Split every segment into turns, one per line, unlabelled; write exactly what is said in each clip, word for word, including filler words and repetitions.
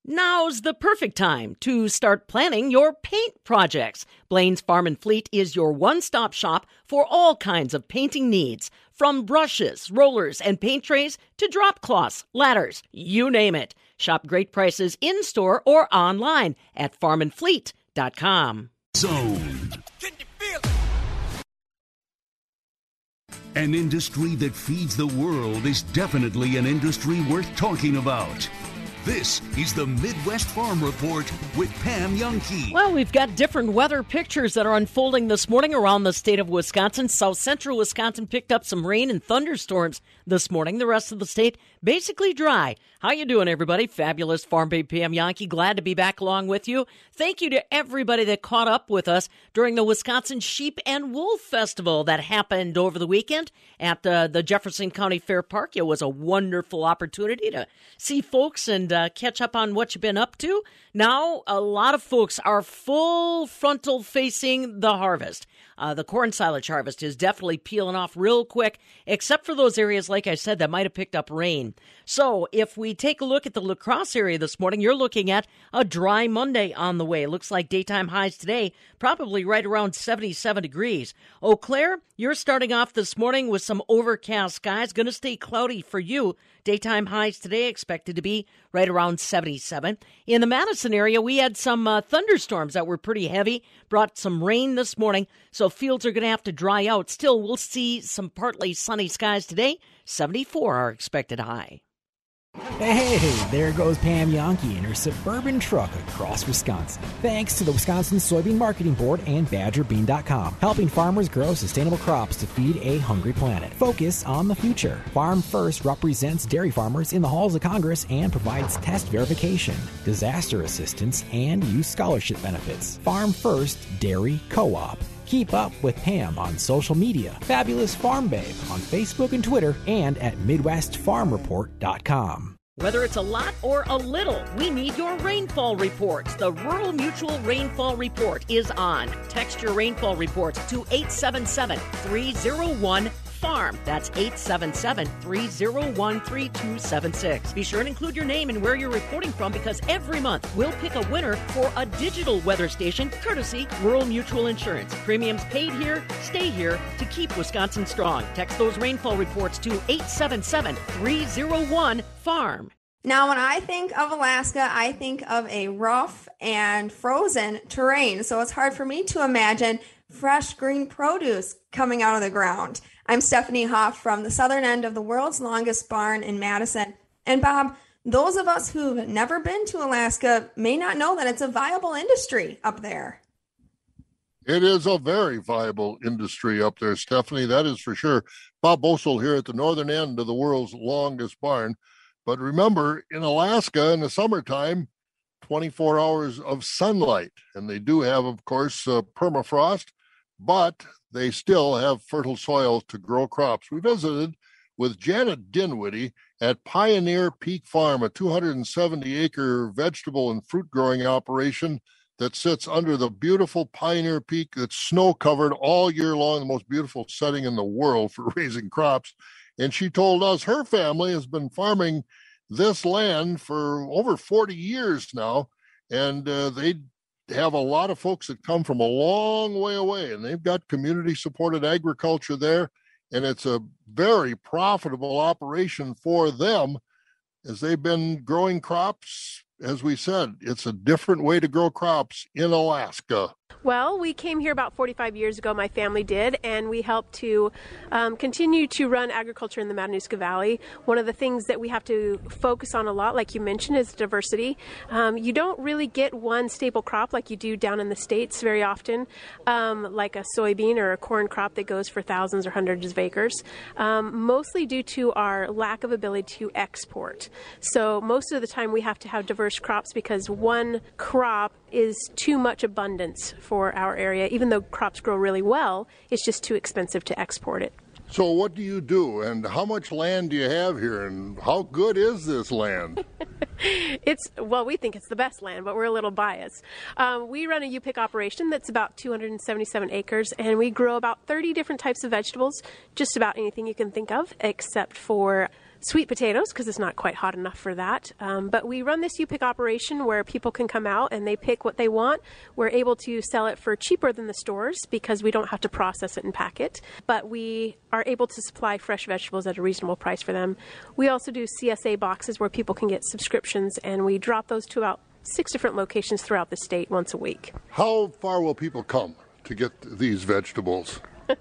Now's the perfect time to start planning your paint projects. Blaine's Farm and Fleet is your one-stop shop for all kinds of painting needs. From brushes, rollers, and paint trays to drop cloths, ladders, you name it. Shop great prices in-store or online at farm and fleet dot com.
Zone. Can you feel it? An industry that feeds the world is definitely an industry worth talking about. This is the Midwest Farm Report with Pam Jahnke.
Well, we've got different weather pictures that are unfolding this morning around the state of Wisconsin. South central Wisconsin picked up some rain and thunderstorms this morning. The rest of the state basically dry. How you doing, everybody? Fabulous Farm Babe Pam Jahnke. Glad to be back along with you. Thank you to everybody that caught up with us during the Wisconsin Sheep and Wolf Festival that happened over the weekend at uh, the Jefferson County Fair Park. It was a wonderful opportunity to see folks and uh, catch up on what you've been up to. Now, a lot of folks are full frontal facing the harvest. Uh, the corn silage harvest is definitely peeling off real quick, except for those areas, like I said, that might have picked up rain. So if we take a look at the La Crosse area this morning, you're looking at a dry Monday on the way. It looks like daytime highs today, probably right around seventy-seven degrees. Eau Claire, you're starting off this morning with some overcast skies. Going to stay cloudy for you. Daytime highs today expected to be right around seventy-seven. In the Madison area, we had some uh, thunderstorms that were pretty heavy, brought some rain this morning, so fields are going to have to dry out. Still, we'll see some partly sunny skies today. seventy-four are expected high.
Hey, there goes Pam Jahnke in her suburban truck across Wisconsin. Thanks to the Wisconsin Soybean Marketing Board and Badger Bean dot com, helping farmers grow sustainable crops to feed a hungry planet. Focus on the future. Farm First represents dairy farmers in the halls of Congress and provides test verification, disaster assistance, and youth scholarship benefits. Farm First Dairy Co-op. Keep up with Pam on social media. Fabulous Farm Babe on Facebook and Twitter and at Midwest Farm Report dot com.
Whether it's a lot or a little, we need your rainfall reports. The Rural Mutual Rainfall Report is on. Text your rainfall reports to eight seven seven, three oh one, farm. That's eight seven seven, three oh one, three two seven six. Be sure and include your name and where you're reporting from, because every month we'll pick a winner for a digital weather station courtesy Rural Mutual Insurance. Premiums paid here, stay here to keep Wisconsin strong. Text those rainfall reports to eight seven seven, three oh one, farm.
Now, when I think of Alaska, I think of a rough and frozen terrain, so it's hard for me to imagine fresh green produce coming out of the ground. I'm Stephanie Hoff from the southern end of the world's longest barn in Madison. And Bob, those of us who've never been to Alaska may not know that it's a viable industry up there.
It is a very viable industry up there, Stephanie, that is for sure. Bob Boesel here at the northern end of the world's longest barn. But remember, in Alaska in the summertime, twenty-four hours of sunlight. And they do have, of course, uh, permafrost, but they still have fertile soil to grow crops. We visited with Janet Dinwiddie at Pioneer Peak Farm, a two hundred seventy acre vegetable and fruit growing operation that sits under the beautiful Pioneer Peak that's snow-covered all year long, the most beautiful setting in the world for raising crops. And she told us her family has been farming this land for over forty years now, and uh, they have a lot of folks that come from a long way away, and they've got community-supported agriculture there, and it's a very profitable operation for them as they've been growing crops. As we said, it's a different way to grow crops in Alaska.
Well, we came here about forty-five years ago, my family did, and we helped to um, continue to run agriculture in the Matanuska Valley. One of the things that we have to focus on a lot, like you mentioned, is diversity. Um, you don't really get one staple crop like you do down in the States very often, um, like a soybean or a corn crop that goes for thousands or hundreds of acres, um, mostly due to our lack of ability to export. So most of the time we have to have diverse crops because one crop is too much abundance for our area. Even though crops grow really well, it's just too expensive to export it.
So what do you do, and how much land do you have here, and how good is this land?
It's, well, we think it's the best land, but we're a little biased. Um, we run a U P I C operation that's about two hundred seventy-seven acres, and we grow about thirty different types of vegetables, just about anything you can think of, except for sweet potatoes because it's not quite hot enough for that. Um, but we run this U-Pick operation where people can come out and they pick what they want. We're able to sell it for cheaper than the stores because we don't have to process it and pack it. But we are able to supply fresh vegetables at a reasonable price for them. We also do C S A boxes where people can get subscriptions, and we drop those to about six different locations throughout the state once a week.
How far will people come to get these vegetables?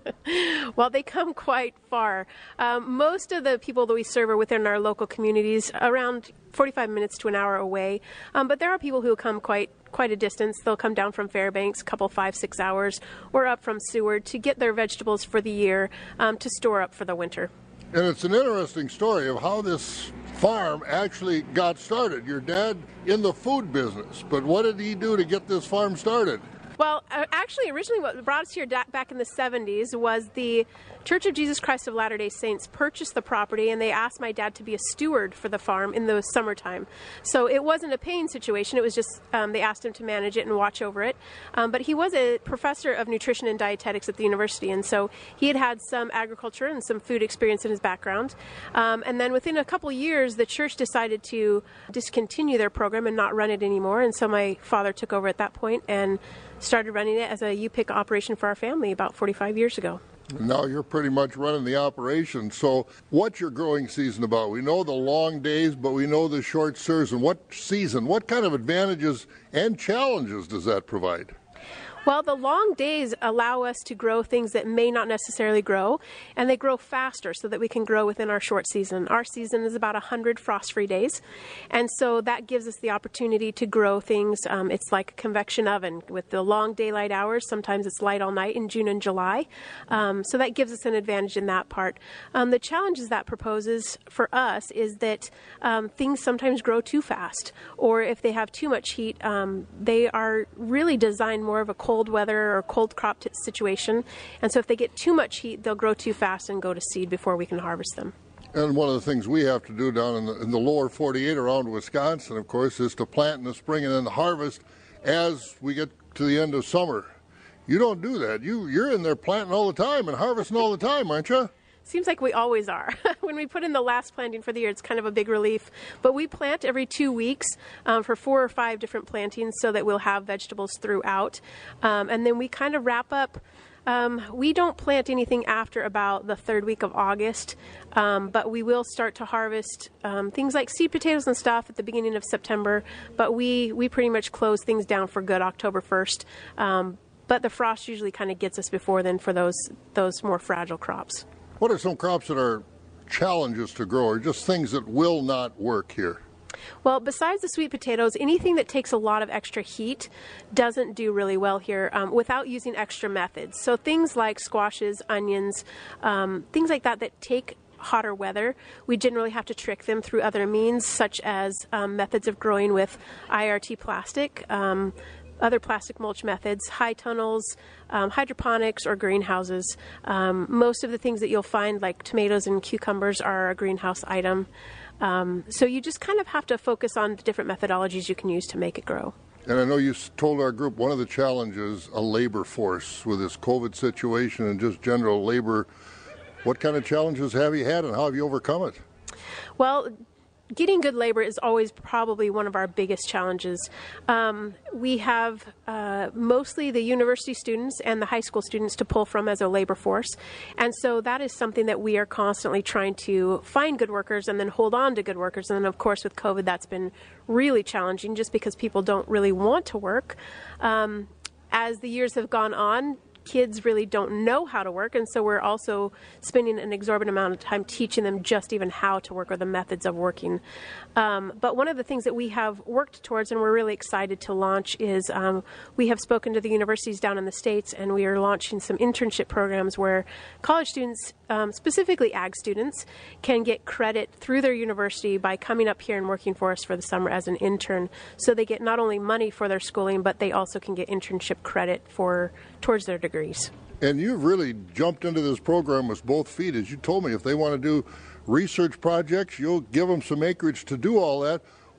Well, they come quite far. Um, most of the people that we serve are within our local communities, around forty-five minutes to an hour away. Um, but there are people who come quite quite a distance. They'll come down from Fairbanks, a couple, five, six hours, or up from Seward to get their vegetables for the year um, to store up for the winter.
And it's an interesting story of how this farm actually got started. Your dad in the food business, but what did he do to get this farm started?
Well, uh, actually, originally what brought us here da- back in the seventies was the Church of Jesus Christ of Latter-day Saints purchased the property, and they asked my dad to be a steward for the farm in the summertime. So it wasn't a paying situation. It was just um, they asked him to manage it and watch over it. Um, but he was a professor of nutrition and dietetics at the university, and so he had had some agriculture and some food experience in his background. Um, and then within a couple years, the church decided to discontinue their program and not run it anymore. And so my father took over at that point and started running it as a U-Pick operation for our family about forty-five years ago.
Now you're pretty much running the operation. So what's your growing season about? We know the long days, but we know the short season. What season, what kind of advantages and challenges does that provide?
Well, the long days allow us to grow things that may not necessarily grow, and they grow faster so that we can grow within our short season. Our season is about one hundred frost-free days, and so that gives us the opportunity to grow things. Um, it's like a convection oven with the long daylight hours. Sometimes it's light all night in June and July, um, so that gives us an advantage in that part. Um, the challenges that proposes for us is that um, things sometimes grow too fast, or if they have too much heat, um, they are really designed more of a cold cold weather or cold crop t- situation. And so if they get too much heat, they'll grow too fast and go to seed before we can harvest them.
And one of the things we have to do down in the, in the lower forty-eight around Wisconsin, of course, is to plant in the spring and then harvest as we get to the end of summer. You don't do that. You, you're in there planting all the time and harvesting all the time, aren't you?
Seems like we always are. When we put in the last planting for the year, it's kind of a big relief. But we plant every two weeks um, for four or five different plantings so that we'll have vegetables throughout. Um, and then we kind of wrap up. Um, we don't plant anything after about the third week of August, um, but we will start to harvest um, things like seed potatoes and stuff at the beginning of September. But we, we pretty much close things down for good October first. Um, but the frost usually kind of gets us before then for those those more fragile crops.
What are some crops that are challenges to grow, or just things that will not work here?
Well, besides the sweet potatoes, anything that takes a lot of extra heat doesn't do really well here um, without using extra methods. So things like squashes, onions, um, things like that that take hotter weather, we generally have to trick them through other means, such as um, methods of growing with I R T plastic, um, other plastic mulch methods, high tunnels, um, hydroponics, or greenhouses. Um, most of the things that you'll find, like tomatoes and cucumbers, are a greenhouse item. Um, so you just kind of have to focus on the different methodologies you can use to make it grow.
And I know you told our group one of the challenges, a labor force with this COVID situation and just general labor. What kind of challenges have you had and how have you overcome it?
Well, getting good labor is always probably one of our biggest challenges. Um, we have uh, mostly the university students and the high school students to pull from as a labor force. And so that is something that we are constantly trying to find good workers and then hold on to good workers. And then, of course, with COVID, that's been really challenging just because people don't really want to work. Um, as the years have gone on, kids really don't know how to work, and so we're also spending an exorbitant amount of time teaching them just even how to work or the methods of working. Um, but one of the things that we have worked towards and we're really excited to launch is um, we have spoken to the universities down in the States, and we are launching some internship programs where college students, um, specifically ag students, can get credit through their university by coming up here and working for us for the summer as an intern. So they get not only money for their schooling, but they also can get internship credit for towards their degrees.
And you've really jumped into this program with both feet. As you told me, if they want to do research projects, you'll give them some acreage to do all that.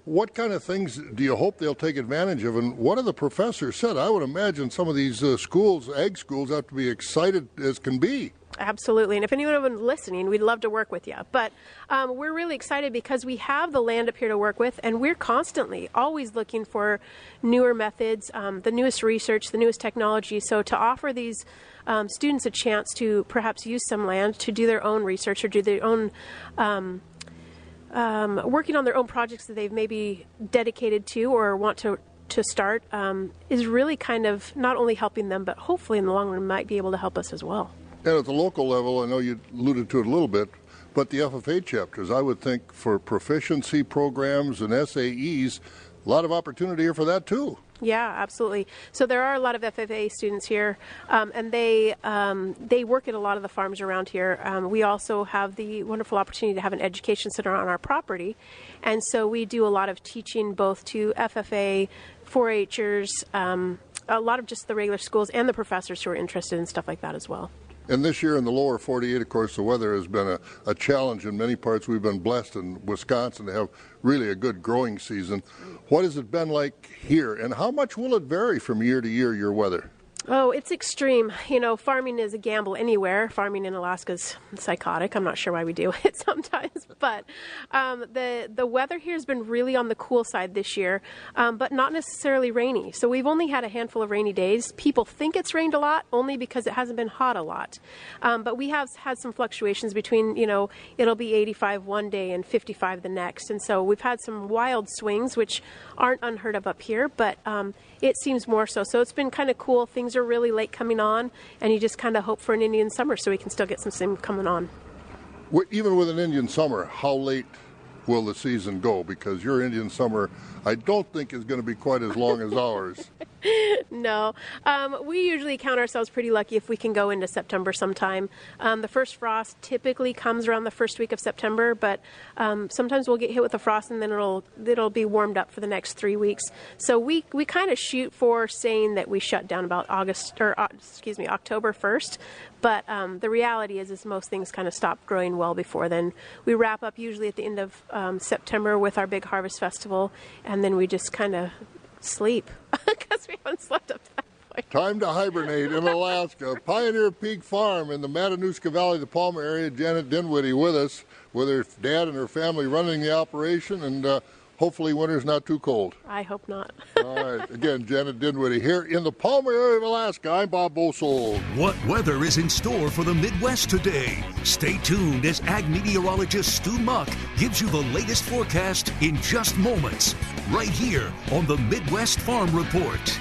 What kind of things do you hope they'll take advantage of? And what have the professors said? I would imagine some of these uh, schools, ag schools, have to be excited as can be.
Absolutely. And if anyone is listening, we'd love to work with you. But um, we're really excited because we have the land up here to work with, and we're constantly always looking for newer methods, um, the newest research, the newest technology. So to offer these um, students a chance to perhaps use some land to do their own research or do their own um, um, working on their own projects that they've maybe dedicated to or want to to start um, is really kind of not only helping them, but hopefully in the long run might be able to help us as well.
And at the local level, I know you alluded to it a little bit, but the F F A chapters, I would think for proficiency programs and S A Es, a lot of opportunity here for that too.
Yeah, absolutely. So there are a lot of F F A students here, um, and they um, they work at a lot of the farms around here. Um, we also have the wonderful opportunity to have an education center on our property, and so we do a lot of teaching both to F F A, four H'ers, um, a lot of just the regular schools and the professors who are interested in stuff like that as well.
And this year in the lower forty-eight, of course, the weather has been a, a challenge in many parts. We've been blessed in Wisconsin to have really a good growing season. What has it been like here, and how much will it vary from year to year, your weather?
Oh, it's extreme. You know, farming is a gamble anywhere. Farming in Alaska is psychotic. I'm not sure why we do it sometimes. But um, the, the weather here has been really on the cool side this year, um, but not necessarily rainy. So we've only had a handful of rainy days. People think it's rained a lot only because it hasn't been hot a lot. Um, but we have had some fluctuations between, you know, it'll be eighty-five one day and fifty-five the next. And so we've had some wild swings, which aren't unheard of up here, but um, it seems more so. So it's been kind of cool. Things are really late coming on, and you just kind of hope for an Indian summer so we can still get some sim coming on.
Even with an Indian summer, how late will the season go? Because your Indian summer, I don't think is going to be quite as long as ours.
No. Um, we usually count ourselves pretty lucky if we can go into September sometime. Um, the first frost typically comes around the first week of September, but um, sometimes we'll get hit with a frost and then it'll it'll be warmed up for the next three weeks. So we we kind of shoot for saying that we shut down about August or uh, excuse me October first. But um, the reality is, is most things kind of stop growing well before then. We wrap up usually at the end of um, September with our big harvest festival, and then we just kind of sleep because we haven't slept up to that point.
Time to hibernate in Alaska. Pioneer Peak Farm in the Matanuska Valley, the Palmer area. Janet Dinwiddie with us, with her dad and her family running the operation, and uh, hopefully winter's not too cold.
I hope not.
All right. Again, Janet Dinwiddie here in the Palmer area of Alaska. I'm Bob Bosold.
What weather is in store for the Midwest today? Stay tuned as ag meteorologist Stu Muck gives you the latest forecast in just moments, right here on the Midwest Farm Report.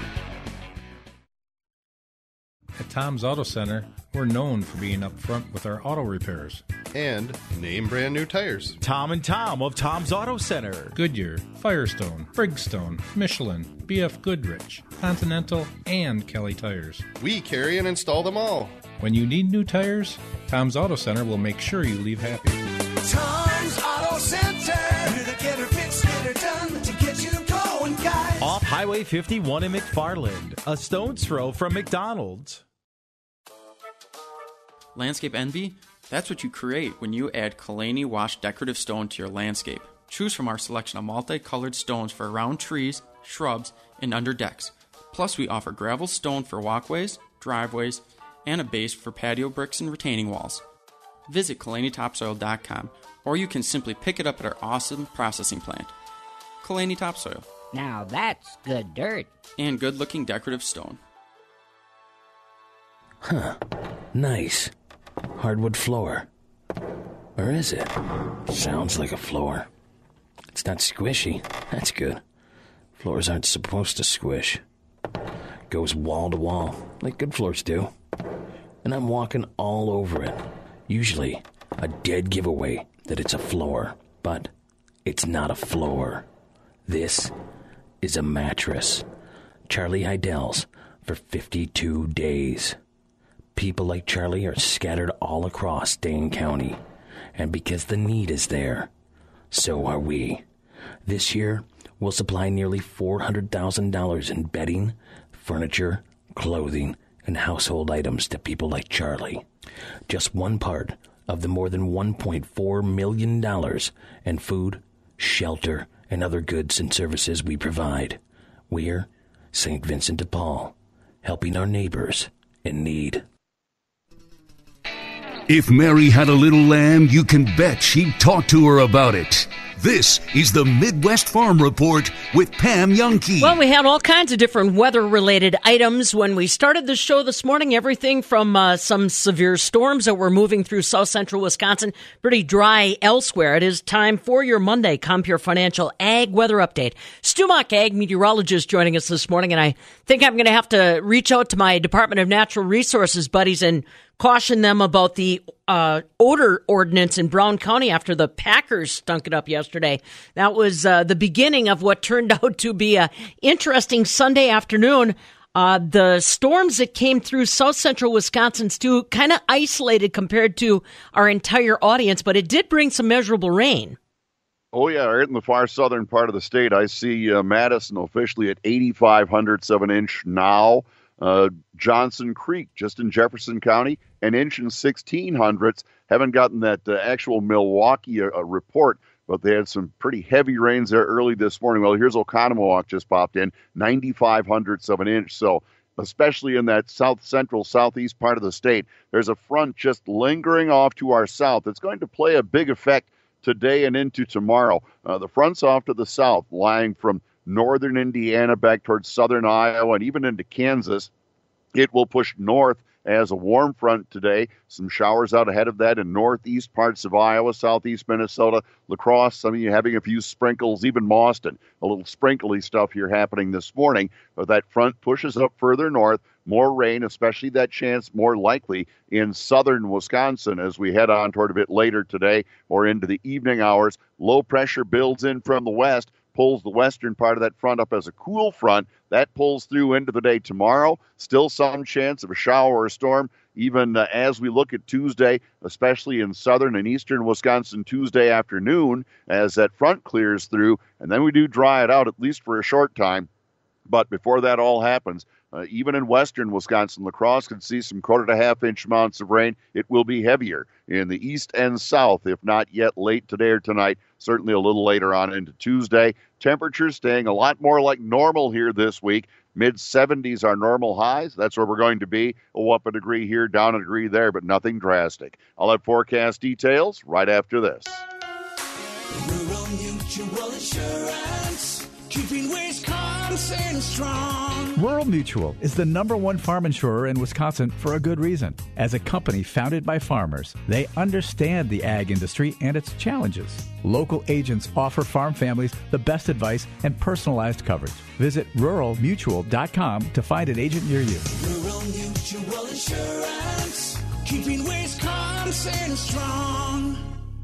At Tom's Auto Center, we're known for being up front with our auto repairs.
And name brand new tires.
Tom and Tom of Tom's Auto Center.
Goodyear, Firestone, Bridgestone, Michelin, B F Goodrich, Continental, and Kelly Tires.
We carry and install them all.
When you need new tires, Tom's Auto Center will make sure you leave happy.
Tom's Auto Center. We're the get her fixed, get her done to get you going, guys.
Off Highway fifty-one in McFarland, a stone's throw from McDonald's.
Landscape envy? That's what you create when you add Kalani Wash decorative stone to your landscape. Choose from our selection of multicolored stones for around trees, shrubs, and under decks. Plus, we offer gravel stone for walkways, driveways, and a base for patio bricks and retaining walls. Visit Kalani Topsoil dot com, or you can simply pick it up at our awesome processing plant. Kalani Topsoil.
Now that's good dirt.
And good-looking decorative stone.
Huh. Nice. Hardwood floor. Or is it? Sounds like a floor. It's not squishy. That's good. Floors aren't supposed to squish. Goes wall to wall, like good floors do. And I'm walking all over it. Usually a dead giveaway that it's a floor. But it's not a floor. This is a mattress. Charlie Heidel's for fifty-two days. People like Charlie are scattered all across Dane County. And because the need is there, so are we. This year, we'll supply nearly four hundred thousand dollars in bedding, furniture, clothing, and household items to people like Charlie. Just one part of the more than one point four million dollars in food, shelter, and other goods and services we provide. We're Saint Vincent de Paul, helping our neighbors in need.
If Mary had a little lamb, you can bet she'd talk to her about it. This is the Midwest Farm Report with Pam Jahnke.
Well, we had all kinds of different weather-related items when we started the show this morning. Everything from uh, some severe storms that were moving through south central Wisconsin, pretty dry elsewhere. It is time for your Monday Compure Financial Ag Weather Update. Stu Muck, ag meteorologist, joining us this morning, and I think I'm going to have to reach out to my Department of Natural Resources buddies and caution them about the uh, odor ordinance in Brown County after the Packers stunk it up yesterday. That was uh, the beginning of what turned out to be an interesting Sunday afternoon. Uh, the storms that came through south central Wisconsin, Stu, kind of isolated compared to our entire audience, but it did bring some measurable rain.
Oh, yeah, right in the far southern part of the state. I see uh, Madison officially at eighty-five hundredths of an inch now. Uh, Johnson Creek, just in Jefferson County, an inch and sixteen hundredths. Haven't gotten that uh, actual Milwaukee uh, report, but they had some pretty heavy rains there early this morning. Well, here's Oconomowoc just popped in, ninety-five hundredths of an inch. So especially in that south central, southeast part of the state, there's a front just lingering off to our south. It's going to play a big effect today and into tomorrow. Uh, the front's off to the south, lying from northern Indiana back towards southern Iowa and even into Kansas. It will push north as a warm front today. Some showers out ahead of that in northeast parts of Iowa, southeast Minnesota, La Crosse. Some of you having a few sprinkles, even Mauston. A little sprinkly stuff here happening this morning. But that front pushes up further north. More rain, especially that chance more likely in southern Wisconsin as we head on toward a bit later today or into the evening hours. Low pressure builds in from the west, pulls the western part of that front up as a cool front. That pulls through into the day tomorrow. Still some chance of a shower or a storm, even uh, as we look at Tuesday, especially in southern and eastern Wisconsin Tuesday afternoon as that front clears through. And then we do dry it out, at least for a short time. But before that all happens, uh, even in western Wisconsin, La Crosse could see some quarter to half inch amounts of rain. It will be heavier in the east and south, if not yet late today or tonight, certainly a little later on into Tuesday. Temperatures staying a lot more like normal here this week. mid seventies are normal highs. That's where we're going to be. Oh, up a degree here, down a degree there, but nothing drastic. I'll have forecast details right after this.
Rural Mutual Insurance, keeping Wisconsin strong.
Rural Mutual is the number one farm insurer in Wisconsin for a good reason. As a company founded by farmers, they understand the ag industry and its challenges. Local agents offer farm families the best advice and personalized coverage. Visit rural mutual dot com to find an agent near you.
Rural Mutual Insurance, keeping Wisconsin strong.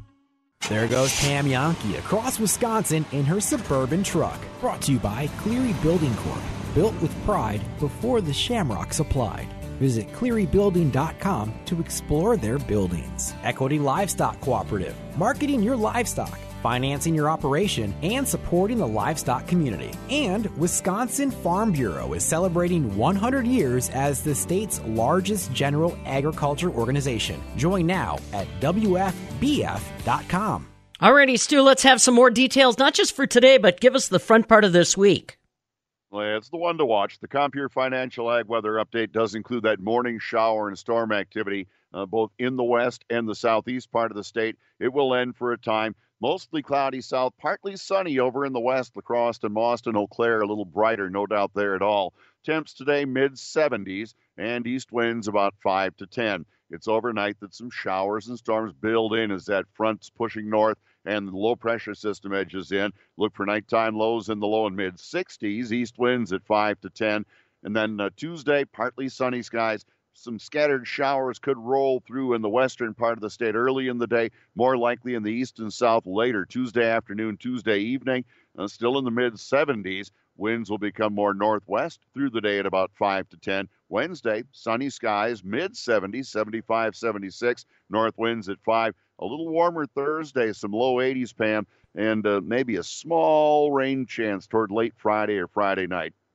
There goes Pam Jahnke across Wisconsin in her Suburban truck. Brought to you by Cleary Building Corp. Built with pride before the shamrocks applied. Visit cleary building dot com to explore their buildings. Equity Livestock Cooperative. Marketing your livestock, financing your operation, and supporting the livestock community. And Wisconsin Farm Bureau is celebrating one hundred years as the state's largest general agriculture organization. Join now at W F B F dot com.
Alrighty, Stu, let's have some more details, not just for today, but give us the front part of this week.
Well, it's the one to watch. The Compure Financial Ag Weather Update does include that morning shower and storm activity, uh, both in the west and the southeast part of the state. It will end for a time. Mostly cloudy south, partly sunny over in the west. La Crosse and Mauston, Eau Claire, a little brighter, no doubt there at all. Temps today, mid seventies, and east winds about five to ten. It's overnight that some showers and storms build in as that front's pushing north and the low-pressure system edges in. Look for nighttime lows in the low and mid sixties, east winds at five to ten. And then uh, Tuesday, partly sunny skies. Some scattered showers could roll through in the western part of the state early in the day, more likely in the east and south later. Tuesday afternoon, Tuesday evening, uh, still in the mid seventies. Winds will become more northwest through the day at about five to ten. Wednesday, sunny skies, mid seventies, seventy-five, seventy-six. North winds at five. A little warmer Thursday, some low eighties, Pam, and uh, maybe a small rain chance toward late Friday or Friday night.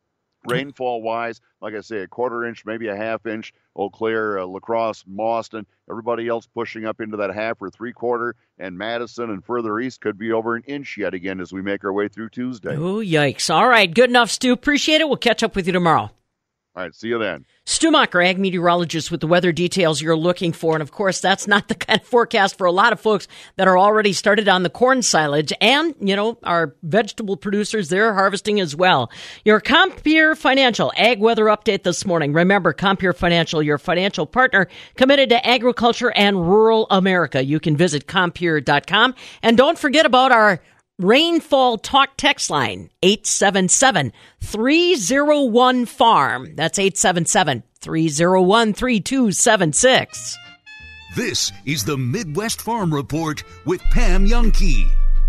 Rainfall-wise, like I say, a quarter inch, maybe a half inch. Eau Claire, uh, La Crosse, Mauston, everybody else pushing up into that half or three-quarter, and Madison and further east could be over an inch yet again as we make our way through Tuesday.
Oh, yikes. All right, good enough, Stu. Appreciate it. We'll catch up with you tomorrow.
All right, see you then.
Stu Macher, ag meteorologist, with the weather details you're looking for. And, of course, that's not the kind of forecast for a lot of folks that are already started on the corn silage. And, you know, our vegetable producers, they're harvesting as well. Your Compeer Financial ag weather update this morning. Remember, Compeer Financial, your financial partner committed to agriculture and rural America. You can visit compeer dot com. And don't forget about our Rainfall Talk text line, eight seven seven, three oh one, farm. That's eight seven seven, three oh one, three two seven six.
This is the Midwest Farm Report with Pam Jahnke.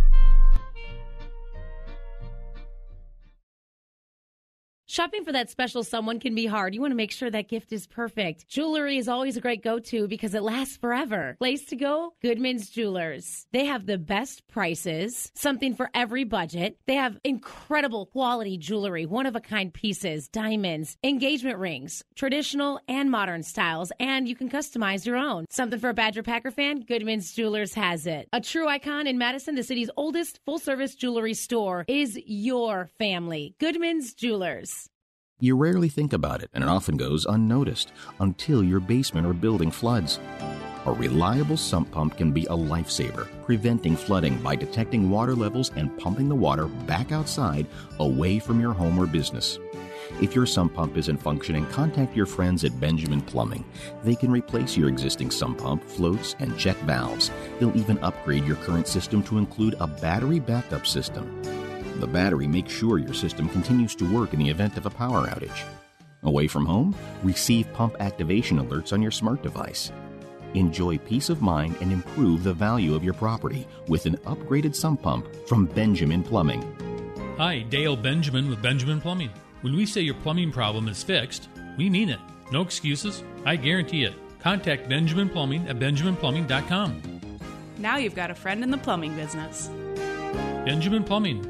Shopping for that special someone can be hard. You want to make sure that gift is perfect. Jewelry is always a great go-to because it lasts forever. Place to go? Goodman's Jewelers. They have the best prices, something for every budget. They have incredible quality jewelry, one-of-a-kind pieces, diamonds, engagement rings, traditional and modern styles, and you can customize your own. Something for a Badger Packer fan? Goodman's Jewelers has it. A true icon in Madison, the city's oldest full-service jewelry store, is your family. Goodman's Jewelers.
You rarely think about it, and it often goes unnoticed until your basement or building floods. A reliable sump pump can be a lifesaver, preventing flooding by detecting water levels and pumping the water back outside, away from your home or business. If your sump pump isn't functioning, contact your friends at Benjamin Plumbing. They can replace your existing sump pump, floats, and check valves. They'll even upgrade your current system to include a battery backup system. The battery makes sure your system continues to work in the event of a power outage. Away from home? Receive pump activation alerts on your smart device. Enjoy peace of mind and improve the value of your property with an upgraded sump pump from Benjamin Plumbing.
Hi, Dale Benjamin with Benjamin Plumbing. When we say your plumbing problem is fixed, we mean it. No excuses. I guarantee it. Contact Benjamin Plumbing at benjamin plumbing dot com.
Now you've got a friend in the plumbing business.
Benjamin Plumbing.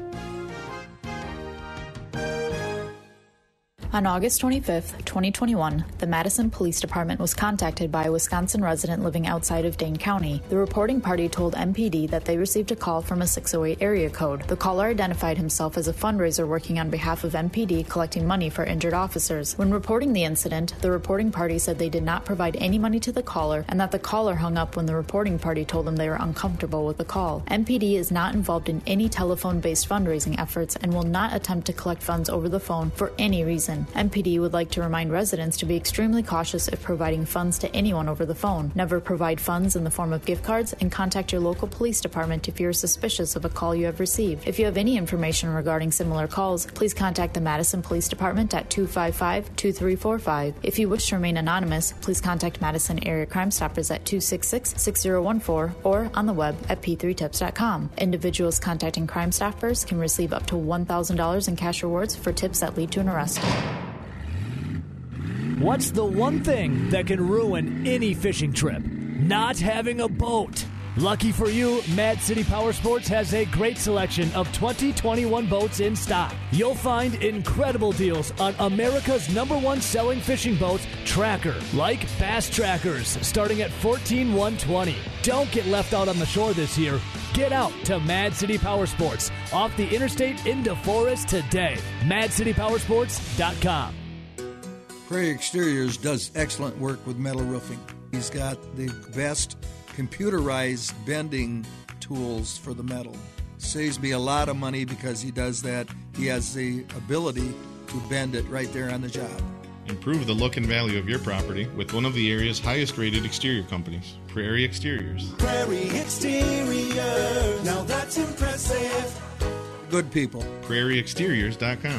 On August twenty-fifth, twenty twenty-one, the Madison Police Department was contacted by a Wisconsin resident living outside of Dane County. The reporting party told M P D that they received a call from a six oh eight area code. The caller identified himself as a fundraiser working on behalf of M P D collecting money for injured officers. When reporting the incident, the reporting party said they did not provide any money to the caller and that the caller hung up when the reporting party told them they were uncomfortable with the call. M P D is not involved in any telephone-based fundraising efforts and will not attempt to collect funds over the phone for any reason. M P D would like to remind residents to be extremely cautious if providing funds to anyone over the phone. Never provide funds in the form of gift cards, and contact your local police department if you are suspicious of a call you have received. If you have any information regarding similar calls, please contact the Madison Police Department at two five five, two three four five. If you wish to remain anonymous, please contact Madison Area Crime Stoppers at two six six, six zero one four or on the web at p three tips dot com. Individuals contacting Crime Stoppers can receive up to one thousand dollars in cash rewards for tips that lead to an arrest.
What's the one thing that can ruin any fishing trip? Not having a boat. Lucky for you, Mad City Power Sports has a great selection of twenty twenty-one boats in stock. You'll find incredible deals on America's number one selling fishing boat, Tracker, like Bass Trackers, starting at fourteen thousand one hundred twenty dollars. Don't get left out on the shore this year. Get out to Mad City Power Sports off the interstate into Forest today. mad city power sports dot com.
Prairie Exteriors does excellent work with metal roofing. He's got the best computerized bending tools for the metal. Saves me a lot of money because he does that. He has the ability to bend it right there on the job.
Improve the look and value of your property with one of the area's highest rated exterior companies, Prairie Exteriors.
Prairie Exteriors, now that's impressive.
Good people.
prairie exteriors dot com.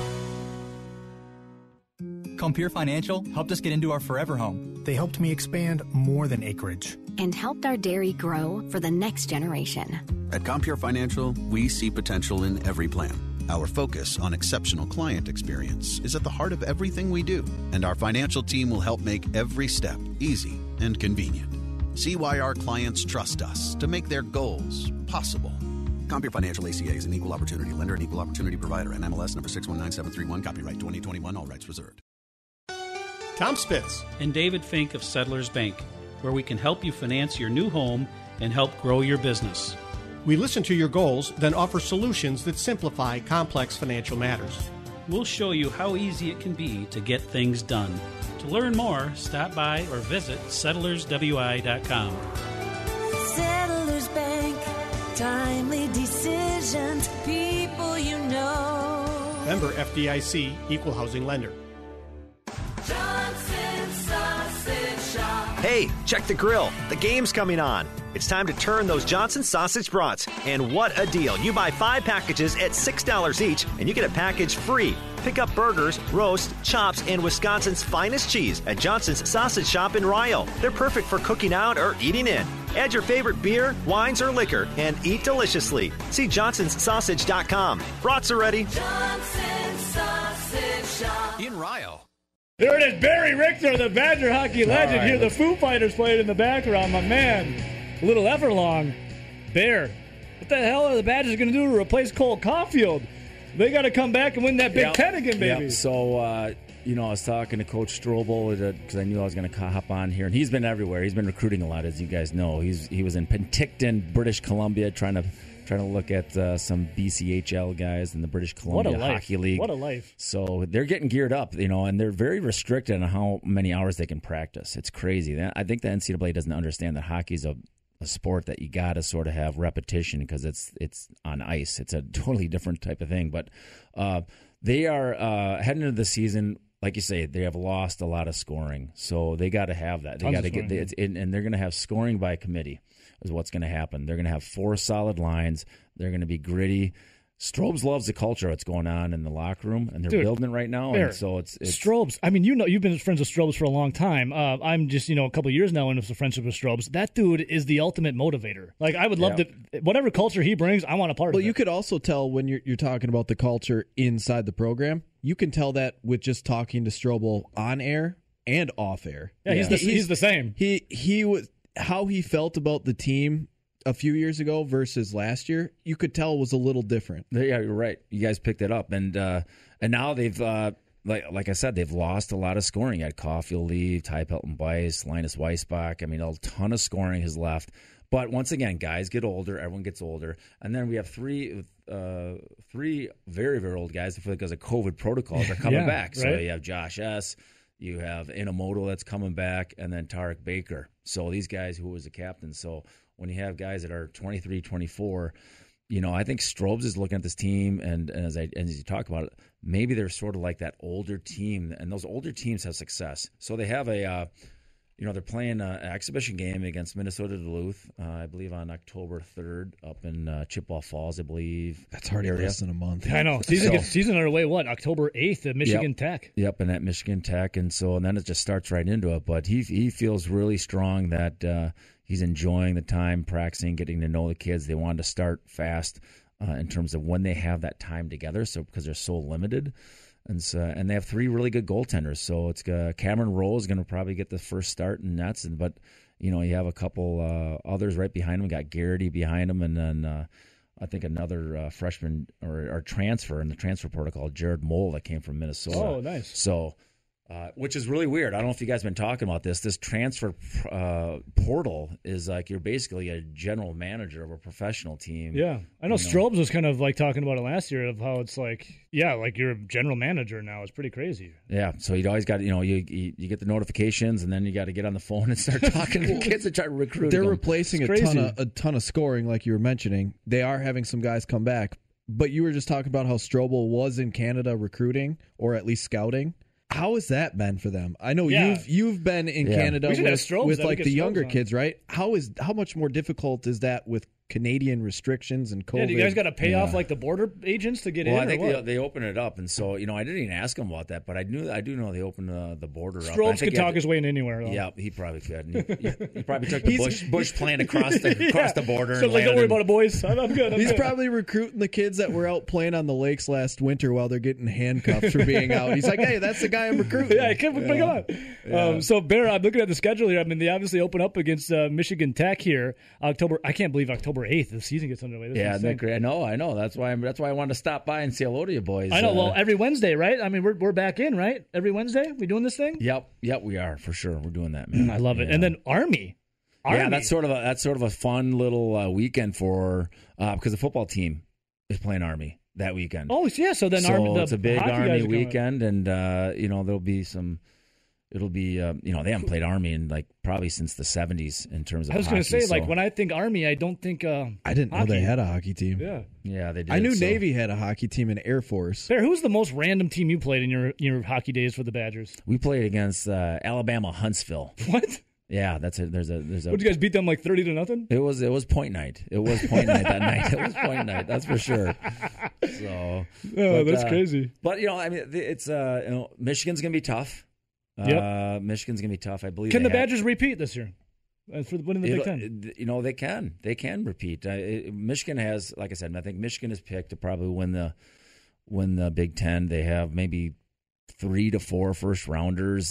Compeer Financial helped us get into our forever home.
They helped me expand more than acreage.
And helped our dairy grow for the next generation.
At Compeer Financial, we see potential in every plan. Our focus on exceptional client experience is at the heart of everything we do, and our financial team will help make every step easy and convenient. See why our clients trust us to make their goals possible. Compeer Financial A C A is an equal opportunity lender and equal opportunity provider. N M L S number six one nine seven three one. Copyright twenty twenty-one. All rights reserved.
Tom Spitz
and David Fink of Settlers Bank, where we can help you finance your new home and help grow your business.
We listen to your goals, then offer solutions that simplify complex financial matters.
We'll show you how easy it can be to get things done. To learn more, stop by or visit settlers w i dot com.
Settlers Bank, timely decisions, people you know.
Member F D I C, Equal Housing Lender.
Johnson Sausage Shop.
Hey, check the grill. The game's coming on. It's time to turn those Johnson sausage brats. And what a deal. You buy five packages at six dollars each, and you get a package free. Pick up burgers, roast, chops, and Wisconsin's finest cheese at Johnson's Sausage Shop in Ryle. They're perfect for cooking out or eating in. Add your favorite beer, wines, or liquor, and eat deliciously. See johnsons sausage dot com. Brats are ready.
Johnson Sausage Shop.
In Ryle.
There it is, Barry Richter, the Badger hockey legend.
right.
Here, the Foo Fighters playing in the background. My man, a little Everlong. Bear, what the hell are the Badgers going to do to replace Cole Caulfield? They got to come back and win that Big
Yep.
Ten again, baby.
Yep. So, uh, you know, I was talking to Coach Strobel because I knew I was going to hop on here, and he's been everywhere. He's been recruiting a lot, as you guys know. He's he was in Penticton, British Columbia, trying to trying to look at uh, some B C H L guys in the British Columbia
What a life.
Hockey League.
What a life.
So they're getting geared up, you know, and they're very restricted on how many hours they can practice. It's crazy. I think the N C double A doesn't understand that hockey's a a sport that you got to sort of have repetition because it's it's on ice. It's a totally different type of thing. But uh, they are uh, heading into the season, like you say, they have lost a lot of scoring, so they got to have that. They got to get, it's, and they're going to have scoring by committee is what's going to happen. They're going to have four solid lines. They're going to be gritty. Strobes loves the culture that's going on in the locker room, and they're
Dude,
building it right now.
Bear,
And so it's, it's
Strobes. I mean, you know, you've been friends with Strobes for a long time. Uh, I'm just, you know, a couple of years now into a friendship with Strobes. That dude is the ultimate motivator. Like, I would love
Yeah.
to, whatever culture he brings, I want a part
Well,
of it.
you could also tell when you're you're talking about the culture inside the program. You can tell that with just talking to Strobel on air and off air.
Yeah, he's the he's the same.
He he was how he felt about the team a few years ago versus last year. You could tell was a little different.
Yeah, you're right. You guys picked it up, and uh, and now they've uh, like like I said, they've lost a lot of scoring. You had Caulfield leave, Ty Pelton Weiss, Linus Weissbach. I mean, a ton of scoring has left. But once again, guys get older. Everyone gets older, and then we have three uh, three very very old guys because of COVID protocols are coming
Yeah,
back. So
right.
you have Josh S. You have Inamoto that's coming back, and then Tarek Baker. So these guys who was a captain. So when you have guys that are twenty-three, twenty-four, you know, I think Strobes is looking at this team, and, and as I as you talk about it, maybe they're sort of like that older team, and those older teams have success. So they have a, uh, you know, they're playing a, an exhibition game against Minnesota Duluth, uh, I believe on October third up in uh, Chippewa Falls, I believe.
That's already
area.
less than a month.
I know. Season
So-
gets season underway, what, October eighth at Michigan
Yep.
Tech?
Yep, and at Michigan Tech, and so and then it just starts right into it. But he he feels really strong that uh, he's enjoying the time practicing, getting to know the kids. They wanted to start fast uh, in terms of when they have that time together, so because they're so limited, and so and they have three really good goaltenders. So it's uh, Cameron Rowe is going to probably get the first start in nets, and but you know you have a couple uh, others right behind him. We got Garrity behind him, and then. Uh, I think another uh, freshman or, or transfer in the transfer protocol, Jared Moll, that came from Minnesota.
Oh, nice.
So, uh, which is really weird. I don't know if you guys have been talking about this. This transfer uh, portal is like you're basically a general manager of a professional team.
Yeah. I know,
You
Strobes was kind of like talking about it last year of how it's like, yeah, like you're a general manager now. It's pretty crazy.
Yeah, so you always got you know you, you you get the notifications and then you got to get on the phone and start talking to the kids and try to recruit
They're
them.
replacing a
It's
ton
crazy.
of a ton of scoring, like you were mentioning. They are having some guys come back, but you were just talking about how Strobel was in Canada recruiting or at least scouting. How has that been for them? I know
Yeah.
you've you've been in
Yeah.
Canada
We should have
with,
Strobes,
with
then we
like
get
the
Strobes
younger
on.
kids, right? How is how much more difficult is that with Canadian restrictions and COVID?
Yeah, do you guys got to pay
Yeah.
off like the border agents to get
Well,
in?
I
or
think
what?
they, they open it up, and so you know I didn't even ask him about that, but I knew I do know they opened uh, the border up. I
Strobes
think
could
he had
talk
to-
his way in anywhere. Though.
Yeah, he probably could. And He, he- he probably took the
He's-
Bush Bush plane across the across the border.
So
and
like, don't
landed
worry
in-
about it, boys. I'm, I'm good. I'm
He's
good.
probably recruiting the kids that were out playing on the lakes last winter while they're getting handcuffed for being out. He's like, hey, that's the guy I'm recruiting.
Yeah, come bring him on. Um, so, Bear, I'm looking at the schedule here. I mean, they obviously open up against uh, Michigan Tech here, October. I can't believe October
October eighth. The season gets underway. This
Yeah, Nick, I know, I know. That's why I'm. That's why I wanted to stop by and say hello to you boys.
I know.
Uh,
Well, every Wednesday, right? I mean, we're we're back in, right? Every Wednesday, we doing this thing.
Yep, yep, we are for sure. We're doing that, man.
I love it.
Yeah.
And then Army. Army.
Yeah, that's sort of a that's sort of a fun little uh, weekend for uh, because the football team is playing Army that weekend.
Oh, yeah. So then
so
Army, the
it's a big
hockey guys
Army
are coming.
weekend, and uh, you know there'll be some. It'll be uh, you know they haven't played Army in like probably since the seventies in terms of.
I was going
hockey,
to say,
so.
like when I think Army, I don't think. Uh,
I didn't
hockey.
know they had a hockey team.
Yeah,
yeah, they did.
I knew
so.
Navy had a hockey team and Air Force.
Bear, who's the most random team you played in your your hockey days for the Badgers?
We played against uh, Alabama Huntsville.
What?
Yeah, that's a there's a there's a.
What, did you guys beat them like thirty to nothing?
It was it was point night. It was point night that night. It was point night. That's for sure. So.
Oh,
but,
that's
uh,
crazy.
But you know, I mean, it's uh, you know, Michigan's gonna be tough.
Yep.
Uh, Michigan's gonna be tough. I believe.
Can the
they have-
Badgers repeat this year uh, for winning the Big
It'll-
Ten?
You know, they can. They can repeat. Uh, it, Michigan has, like I said, I think Michigan is picked to probably win the win the Big Ten. They have maybe three to four first rounders.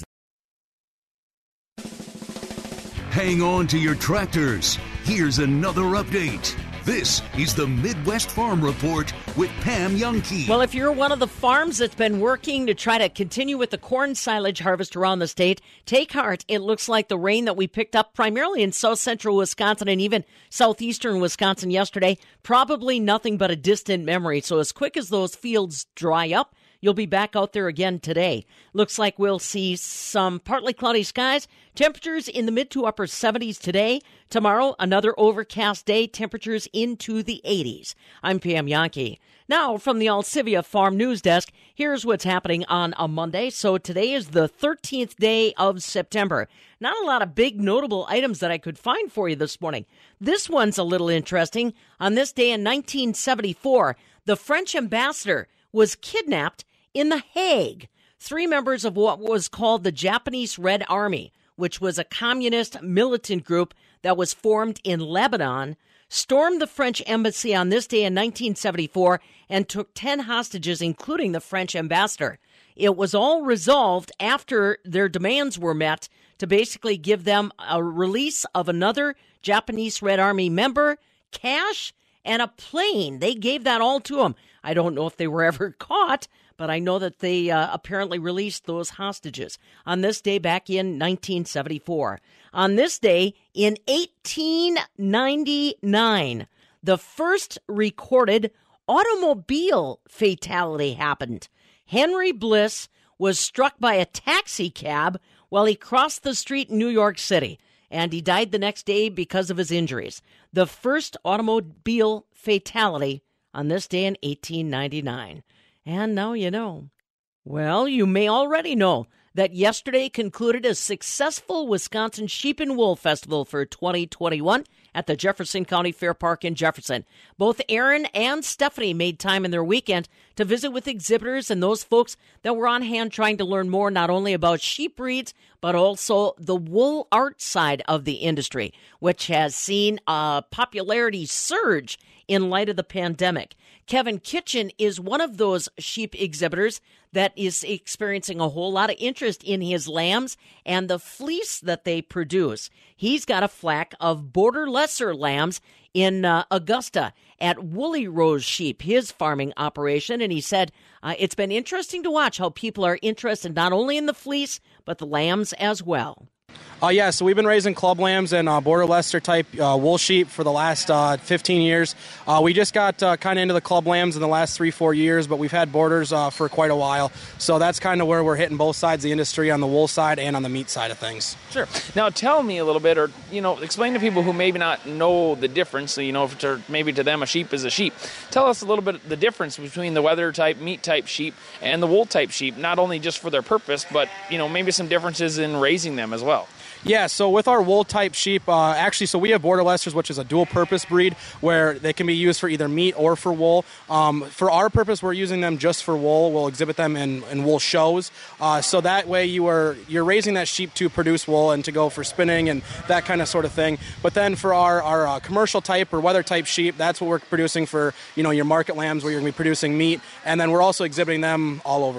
Hang on to your tractors. Here's another update. This is the Midwest Farm Report with Pam Youngkey.
Well, if you're one of the farms that's been working to try to continue with the corn silage harvest around the state, take heart. It looks like the rain that we picked up primarily in south central Wisconsin and even southeastern Wisconsin yesterday, probably nothing but a distant memory. So as quick as those fields dry up, you'll be back out there again today. Looks like we'll see some partly cloudy skies. Temperatures in the mid to upper seventies today. Tomorrow, another overcast day. Temperatures into the eighties. I'm Pam Youngkey. Now, from the Alcivia Farm News Desk, here's what's happening on a Monday. So today is the thirteenth day of September. Not a lot of big notable items that I could find for you this morning. This one's a little interesting. On this day in nineteen seventy-four, the French ambassador was kidnapped in The Hague. Three members of what was called the Japanese Red Army, which was a communist militant group that was formed in Lebanon, stormed the French embassy on this day in nineteen seventy-four and took ten hostages, including the French ambassador. It was all resolved after their demands were met to basically give them a release of another Japanese Red Army member, cash, and a plane. They gave that all to them. I don't know if they were ever caught, but I know that they uh, apparently released those hostages on this day back in nineteen seventy-four. On this day in eighteen ninety-nine, the first recorded automobile fatality happened. Henry Bliss was struck by a taxi cab while he crossed the street in New York City, and he died the next day because of his injuries. The first automobile fatality on this day in eighteen ninety-nine. And now you know. Well, you may already know that yesterday concluded a successful Wisconsin Sheep and Wool Festival for twenty twenty-one at the Jefferson County Fair Park in Jefferson. Both Aaron and Stephanie made time in their weekend to visit with exhibitors and those folks that were on hand trying to learn more not only about sheep breeds, but also the wool art side of the industry, which has seen a popularity surge in light of the pandemic. Kevin Kitchen is one of those sheep exhibitors that is experiencing a whole lot of interest in his lambs and the fleece that they produce. He's got a flock of Border Lesser lambs in uh, Augusta at Woolly Rose Sheep, his farming operation. And he said uh, it's been interesting to watch how people are interested not only in the fleece, but the lambs as well.
Uh, yeah, so we've been raising club lambs and uh, Border Leicester type uh, wool sheep for the last uh, fifteen years. Uh, we just got uh, kind of into the club lambs in the last three, four years, but we've had borders uh, for quite a while. So that's kind of where we're hitting both sides of the industry, on the wool side and on the meat side of things.
Sure. Now tell me a little bit, or, you know, explain to people who maybe not know the difference. So, you know, if to, maybe to them a sheep is a sheep. Tell us a little bit the difference between the weather type, meat type sheep and the wool type sheep, not only just for their purpose, but, you know, maybe some differences in raising them as well.
Yeah, so with our wool type sheep, uh, actually, so we have Border Leicesters, which is a dual purpose breed where they can be used for either meat or for wool. Um, for our purpose, we're using them just for wool. We'll exhibit them in, in wool shows. Uh, so that way you are, you're raising that sheep to produce wool and to go for spinning and that kind of sort of thing. But then for our, our uh, commercial type or weather type sheep, that's what we're producing for, you know, your market lambs where you're going to be producing meat. And then we're also exhibiting them all over too.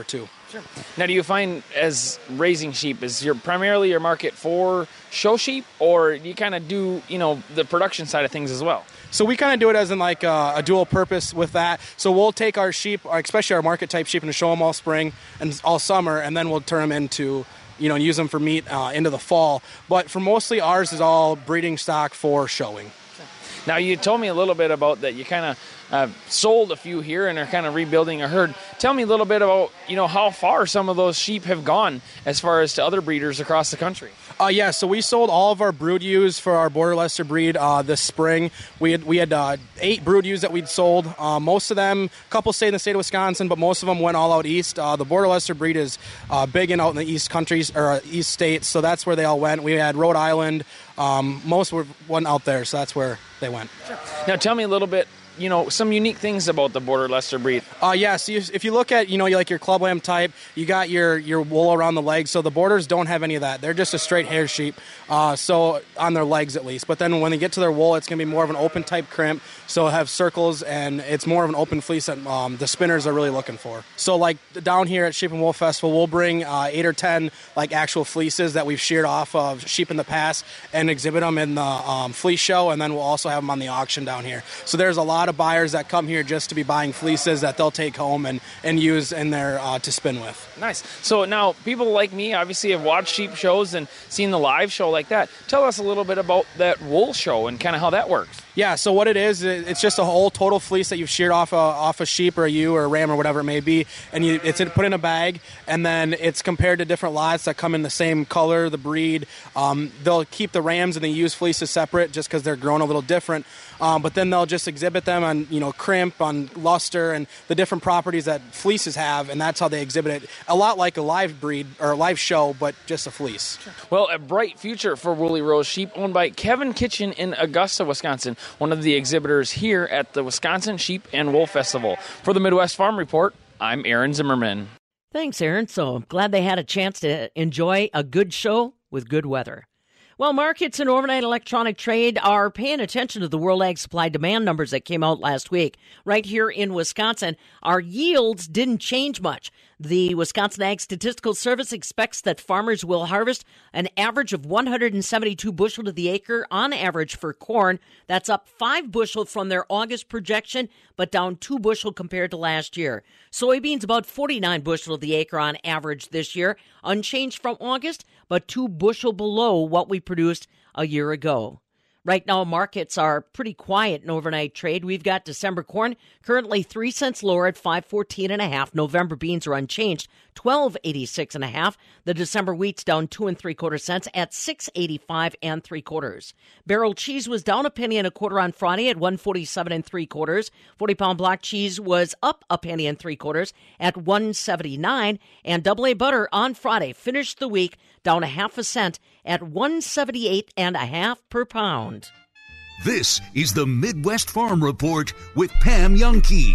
Sure. Now, do you find as raising sheep, is your primarily your market for show sheep, or do you kind of do, you know, the production side of things as well?
So we kind of do it as in like a, a dual purpose with that. So we'll take our sheep, especially our market type sheep, and show them all spring and all summer, and then we'll turn them into, you know, and use them for meat uh, into the fall. But for mostly ours is all breeding stock for showing.
Now, you told me a little bit about that you kind of uh, sold a few here and are kind of rebuilding a herd. Tell me a little bit about, you know, how far some of those sheep have gone as far as to other breeders across the country.
Uh, yeah, so we sold all of our brood ewes for our Border Leicester breed uh, this spring. We had we had uh, eight brood ewes that we'd sold. Uh, most of them, a couple stayed in the state of Wisconsin, but most of them went all out east. Uh, the Border Leicester breed is uh, big and out in the east countries or uh, east states, so that's where they all went. We had Rhode Island. Um, most were went out there, so that's where they went.
Sure. Now, tell me a little bit, you know, some unique things about the Border Leicester breed.
Uh, yeah, so you, if you look at, you know, like your club lamb type, you got your, your wool around the legs, so the Borders don't have any of that. They're just a straight hair sheep, uh, so on their legs at least. But then when they get to their wool, it's going to be more of an open type crimp, so it'll have circles, and it's more of an open fleece that um, the spinners are really looking for. So like down here at Sheep and Wool Festival, we'll bring uh, eight or ten like actual fleeces that we've sheared off of sheep in the past and exhibit them in the um, fleece show, and then we'll also have them on the auction down here. So there's a lot of buyers that come here just to be buying fleeces that they'll take home and, and use in there uh, to spin with.
Nice. So now people like me obviously have watched sheep shows and seen the live show like that. Tell us a little bit about that wool show and kind of how that works.
Yeah, so what it is, it's just a whole total fleece that you've sheared off a, off a sheep or a ewe or a ram or whatever it may be, and you, it's put in a bag, and then it's compared to different lots that come in the same color, the breed. Um, they'll keep the rams and the ewes fleeces separate just because they're grown a little different, um, but then they'll just exhibit them on, you know, crimp, on luster, and the different properties that fleeces have, and that's how they exhibit it. A lot like a live breed or a live show, but just a fleece.
Well, a bright future for Woolly Rose Sheep, owned by Kevin Kitchen in Augusta, Wisconsin, one of the exhibitors here at the Wisconsin Sheep and Wool Festival. For the Midwest Farm Report, I'm Aaron Zimmerman.
Thanks, Aaron. So I'm glad they had a chance to enjoy a good show with good weather. Well, markets and overnight electronic trade are paying attention to the World Ag Supply demand numbers that came out last week. Right here in Wisconsin, our yields didn't change much. The Wisconsin Ag Statistical Service expects that farmers will harvest an average of one hundred seventy-two bushel to the acre on average for corn. That's up five bushel from their August projection, but down two bushel compared to last year. Soybeans about forty-nine bushel to the acre on average this year, unchanged from August, but two bushel below what we produced a year ago. Right now, markets are pretty quiet in overnight trade. We've got December corn currently three cents lower at five fourteen and a half. November beans are unchanged, twelve eighty-six and a half. The December wheat's down two and three quarter cents at six eighty-five and three quarters. Barrel cheese was down a penny and a quarter on Friday at one forty-seven and three quarters. forty pound block cheese was up a penny and three quarters at one seventy-nine. And double A butter on Friday finished the week down a half a cent at one seventy-eight and a half per pound.
This is the Midwest Farm Report with Pam Youngkey.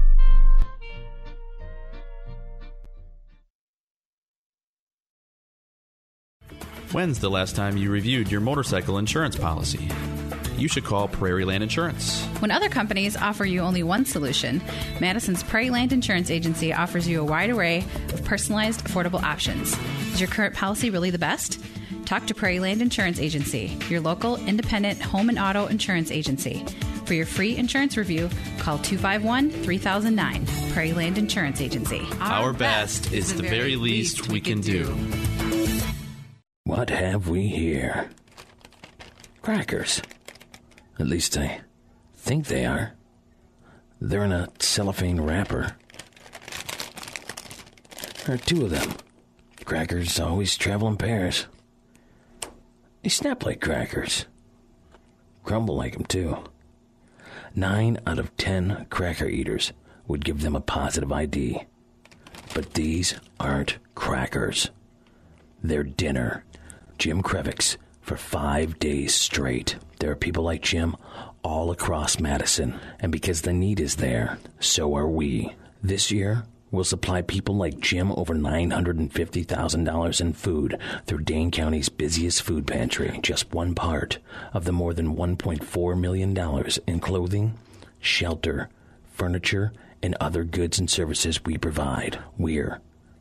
When's the last time you reviewed your motorcycle insurance policy? You should call Prairie Land Insurance.
When other companies offer you only one solution, Madison's Prairie Land Insurance Agency offers you a wide array of personalized, affordable options. Is your current policy really the best? Talk to Prairie Land Insurance Agency, your local independent home and auto insurance agency. For your free insurance review, call two five one, three thousand nine, Prairie Land Insurance Agency.
Our, Our best is the very least we can do.
What have we here? Crackers. At least I think they are. They're in a cellophane wrapper. There are two of them. Crackers always travel in pairs. They snap like crackers. Crumble like them, too. Nine out of ten cracker eaters would give them a positive I D. But these aren't crackers. They're dinner. Jim Krevix for five days straight. There are people like Jim all across Madison, and because the need is there, so are we. This year, we'll supply people like Jim over nine hundred fifty thousand dollars in food through Dane County's busiest food pantry, just one part of the more than one point four million dollars in clothing, shelter, furniture, and other goods and services we provide. We're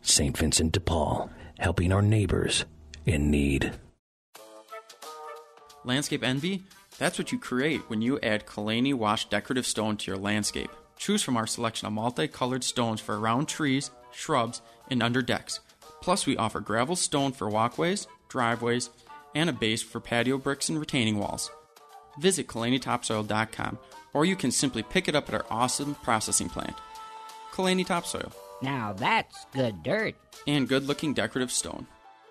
Saint Vincent de Paul, helping our neighbors in need.
Landscape envy? That's what you create when you add Kalani Wash decorative stone to your landscape. Choose from our selection of multicolored stones for around trees, shrubs, and under decks. Plus, we offer gravel stone for walkways, driveways, and a base for patio bricks and retaining walls. Visit Kalani Topsoil dot com, or you can simply pick it up at our awesome processing plant. Kalani Topsoil.
Now that's good dirt.
And good-looking decorative stone.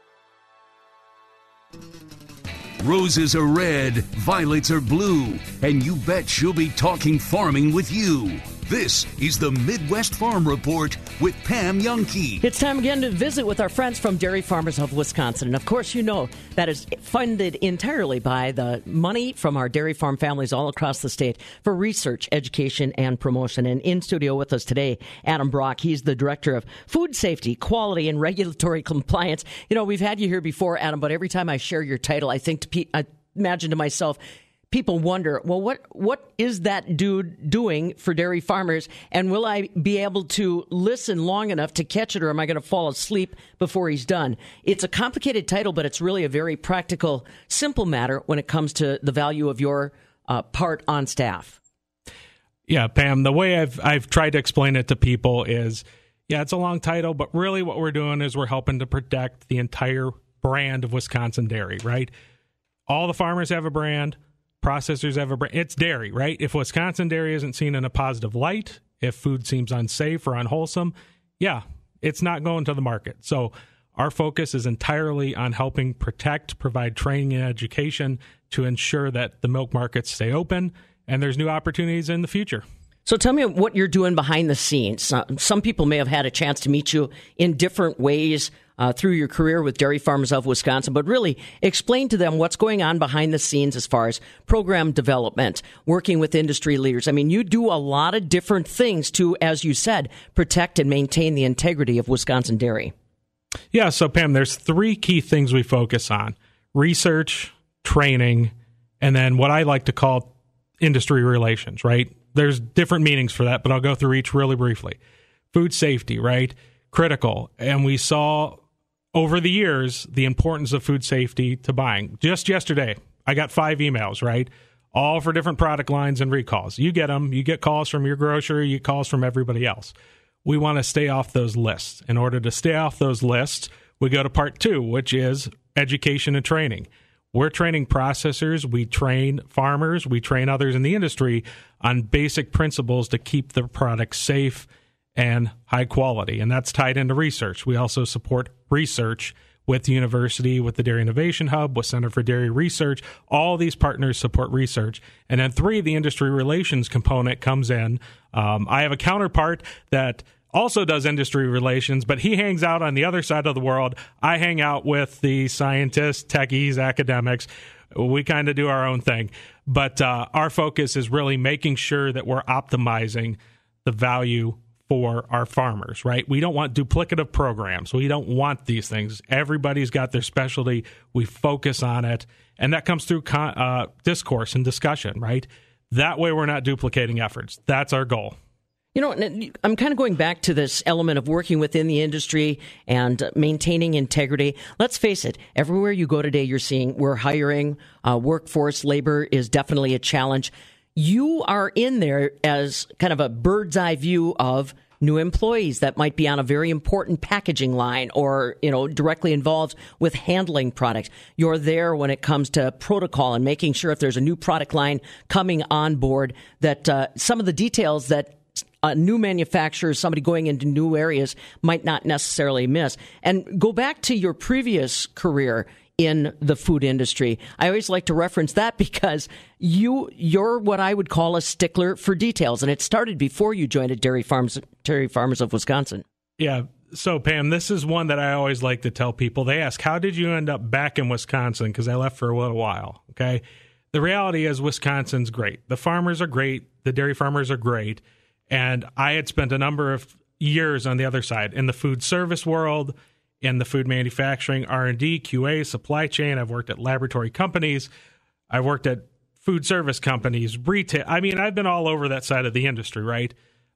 Roses are red, violets are blue, and you bet she'll be talking farming with you. This is the Midwest Farm Report with Pam Youngkey.
It's time again to visit with our friends from Dairy Farmers of Wisconsin. And of course, you know that is funded entirely by the money from our dairy farm families all across the state for research, education, and promotion. And in studio with us today, Adam Brock. He's the Director of Food Safety, Quality, and Regulatory Compliance. You know, we've had you here before, Adam, but every time I share your title, I think to pe- I imagine to myself, people wonder, well, what what is that dude doing for dairy farmers? And will I be able to listen long enough to catch it, or am I going to fall asleep before he's done? It's a complicated title, but it's really a very practical, simple matter when it comes to the value of your uh, part on staff.
Yeah, Pam, the way I've I've tried to explain it to people is, yeah, it's a long title, but really what we're doing is we're helping to protect the entire brand of Wisconsin dairy, right? All the farmers have a brand. Processors have a brand. It's dairy, right? If Wisconsin dairy isn't seen in a positive light, if food seems unsafe or unwholesome, yeah, it's not going to the market. So our focus is entirely on helping protect, provide training and education to ensure that the milk markets stay open and there's new opportunities in the future.
So tell me what you're doing behind the scenes. Uh, some people may have had a chance to meet you in different ways uh, through your career with Dairy Farmers of Wisconsin, but really explain to them what's going on behind the scenes as far as program development, working with industry leaders. I mean, you do a lot of different things to, as you said, protect and maintain the integrity of Wisconsin dairy.
Yeah, so Pam, there's three key things we focus on: research, training, and then what I like to call industry relations, right? There's different meanings for that, but I'll go through each really briefly. Food safety, right? Critical. And we saw over the years the importance of food safety to buying. Just yesterday, I got five emails, right? All for different product lines and recalls. You get them. You get calls from your grocer. You get calls from everybody else. We want to stay off those lists. In order to stay off those lists, we go to part two, which is education and training. We're training processors, we train farmers, we train others in the industry on basic principles to keep the product safe and high quality. And that's tied into research. We also support research with the university, with the Dairy Innovation Hub, with Center for Dairy Research. All these partners support research. And then three, the industry relations component comes in. Um, I have a counterpart that also does industry relations, but he hangs out on the other side of the world. I hang out with the scientists, techies, academics. We kind of do our own thing. But uh, our focus is really making sure that we're optimizing the value for our farmers, right? We don't want duplicative programs. We don't want these things. Everybody's got their specialty. We focus on it. And that comes through con- uh, discourse and discussion, right? That way we're not duplicating efforts. That's our goal.
You know, I'm kind of going back to this element of working within the industry and maintaining integrity. Let's face it, everywhere you go today, you're seeing we're hiring. Uh, workforce labor is definitely a challenge. You are in there as kind of a bird's eye view of new employees that might be on a very important packaging line or, you know, directly involved with handling products. You're there when it comes to protocol and making sure if there's a new product line coming on board that uh, some of the details that a new manufacturer, somebody going into new areas, might not necessarily miss. And go back to your previous career in the food industry. I always like to reference that because you, you're what I would call a stickler for details, and it started before you joined Dairy Farms, Dairy Farmers of Wisconsin.
Yeah. So, Pam, this is one that I always like to tell people. They ask, how did you end up back in Wisconsin? Because I left for a little while, okay? The reality is Wisconsin's great. The farmers are great. The dairy farmers are great. And I had spent a number of years on the other side in the food service world, in the food manufacturing, R and D, Q A, supply chain. I've worked at laboratory companies. I've worked at food service companies, retail. I mean, I've been all over that side of the industry, right?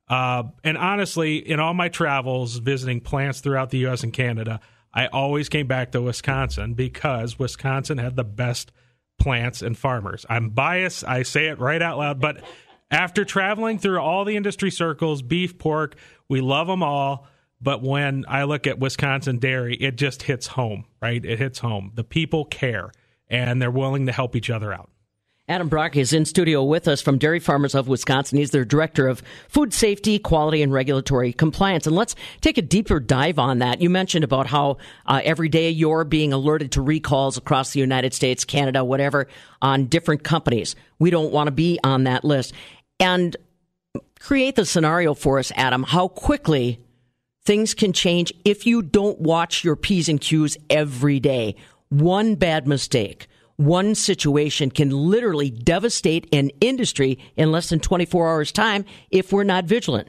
Uh, and honestly, in all my travels visiting plants throughout the U S and Canada, I always came back to Wisconsin because Wisconsin had the best plants and farmers. I'm biased. I say it right out loud. But after traveling through all the industry circles, beef, pork, we love them all. But when I look at Wisconsin dairy, it just hits home, right? It hits home. The people care, and they're willing to help each other out.
Adam Brock is in studio with us from Dairy Farmers of Wisconsin. He's their Director of Food Safety, Quality, and Regulatory Compliance. And let's take a deeper dive on that. You mentioned about how uh, every day you're being alerted to recalls across the United States, Canada, whatever, on different companies. We don't want to be on that list. And create the scenario for us, Adam, how quickly things can change if you don't watch your P's and Q's every day. One bad mistake, one situation can literally devastate an industry in less than twenty-four hours' time if we're not vigilant.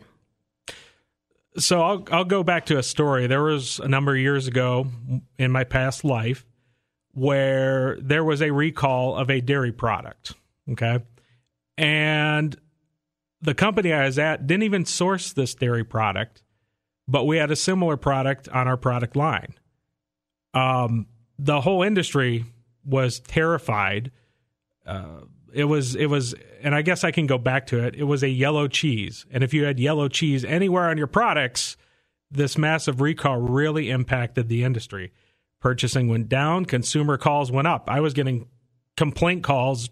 So I'll I'll go back to a story. There was a number of years ago in my past life where there was a recall of a dairy product, okay? And the company I was at didn't even source this dairy product, but we had a similar product on our product line. Um, the whole industry was terrified. Uh, it was, it was, and I guess I can go back to it. It was a yellow cheese. And if you had yellow cheese anywhere on your products, this massive recall really impacted the industry. Purchasing went down, consumer calls went up. I was getting complaint calls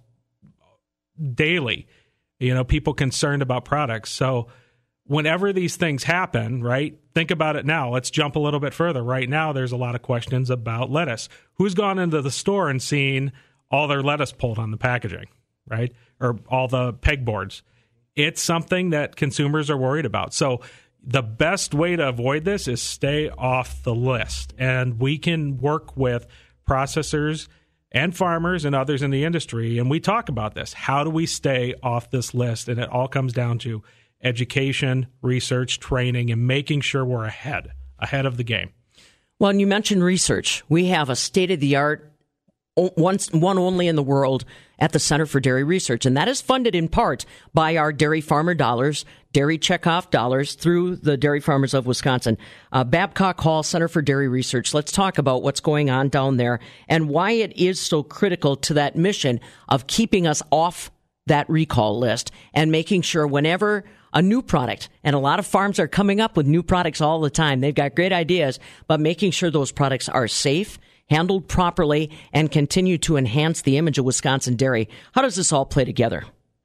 daily, you know, people concerned about products. So whenever these things happen, right, think about it now. Let's jump a little bit further. Right now, there's a lot of questions about lettuce. Who's gone into the store and seen all their lettuce pulled on the packaging, right, or all the pegboards? It's something that consumers are worried about. So the best way to avoid this is stay off the list. And we can work with processors and farmers and others in the industry, and we talk about this. How do we stay off this list? And it all comes down to education, research, training, and making sure we're ahead, ahead of the game.
Well, and you mentioned research. We have a state-of-the-art, one, one only in the world, at the Center for Dairy Research, and that is funded in part by our dairy farmer dollars, dairy checkoff dollars through the Dairy Farmers of Wisconsin. Uh, Babcock Hall Center for Dairy Research. Let's talk about what's going on down there and why it is so critical to that mission of keeping us off that recall list and making sure whenever a new product, and a lot of farms are coming up with new products all the time. They've got great ideas, but making sure those products are safe, handled properly, and continue to enhance the image of Wisconsin dairy. How does this all play together?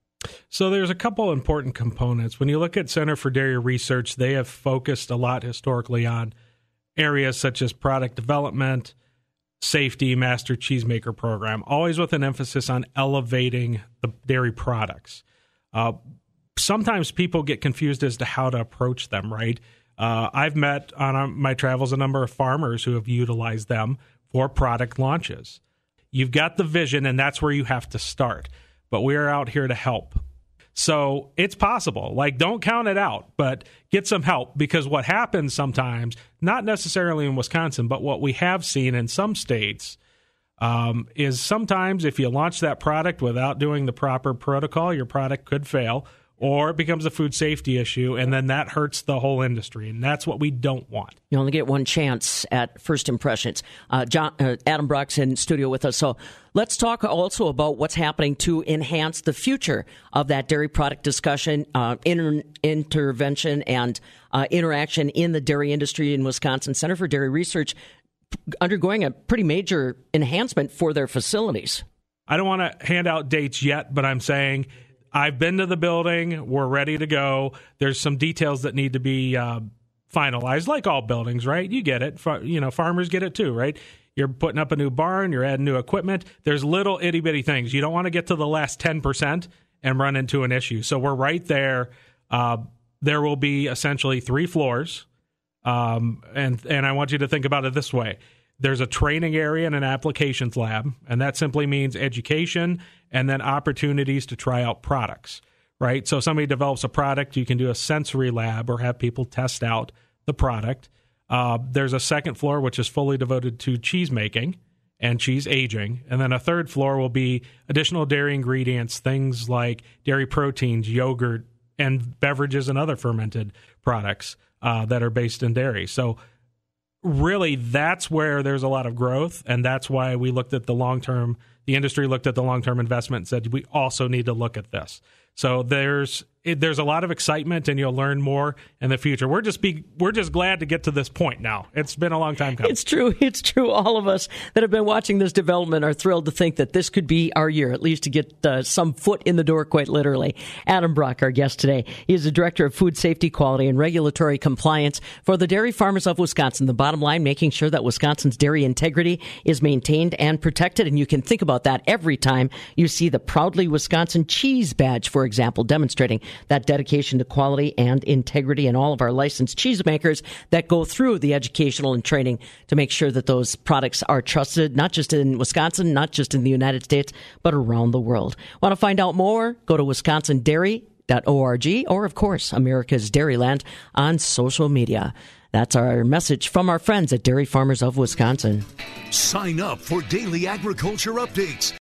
So there's a couple important components. When you look at Center for Dairy Research, they have focused a lot historically on areas such as product development, safety, master cheesemaker program, always with an emphasis on elevating the dairy products. Uh, sometimes people get confused as to how to approach them, right? Uh, I've met on uh, my travels a number of farmers who have utilized them for product launches. You've got the vision, and that's where you have to start. But we are out here to help. So it's possible. Like, don't count it out, but get some help, because what happens sometimes, not necessarily in Wisconsin, but what we have seen in some states um, is sometimes if you launch that product without doing the proper protocol, your product could fail, or it becomes a food safety issue, and then that hurts the whole industry, and that's what we don't want.
You only get one chance at first impressions. Uh, John, uh, Adam Brock's in studio with us, so let's talk also about what's happening to enhance the future of that dairy product discussion, uh, inter- intervention, and uh, interaction in the dairy industry in Wisconsin. Center for Dairy Research undergoing a pretty major enhancement for their facilities.
I don't want to hand out dates yet, but I'm saying I've been to the building. We're ready to go. There's some details that need to be uh, finalized, like all buildings, right? You get it. Fa- you know, farmers get it too, right? You're putting up a new barn. You're adding new equipment. There's little itty-bitty things. You don't want to get to the last ten percent and run into an issue. So we're right there. Uh, there will be essentially three floors, um, and and I want you to think about it this way. There's a training area and an applications lab, and that simply means education and then opportunities to try out products, right? So if somebody develops a product, you can do a sensory lab or have people test out the product. Uh, there's a second floor, which is fully devoted to cheese making and cheese aging. And then a third floor will be additional dairy ingredients, things like dairy proteins, yogurt, and beverages and other fermented products uh, that are based in dairy. So really, that's where there's a lot of growth, and that's why we looked at the long-term, the industry looked at the long-term investment and said, we also need to look at this. So there's it, there's a lot of excitement, and you'll learn more in the future. We're just be we're just glad to get to this point now. It's been a long time coming.
It's true. It's true. All of us that have been watching this development are thrilled to think that this could be our year, at least to get uh, some foot in the door, quite literally. Adam Brock, our guest today. He is the Director of Food Safety, Quality, and Regulatory Compliance for the Dairy Farmers of Wisconsin. The bottom line, making sure that Wisconsin's dairy integrity is maintained and protected. And you can think about that every time you see the Proudly Wisconsin Cheese Badge, for example, demonstrating that dedication to quality and integrity, and all of our licensed cheesemakers that go through the educational and training to make sure that those products are trusted, not just in Wisconsin, not just in the United States, but around the world. Want to find out more? Go to wisconsin dairy dot org or, of course, America's Dairyland on social media. That's our message from our friends at Dairy Farmers of Wisconsin.
Sign up for daily agriculture updates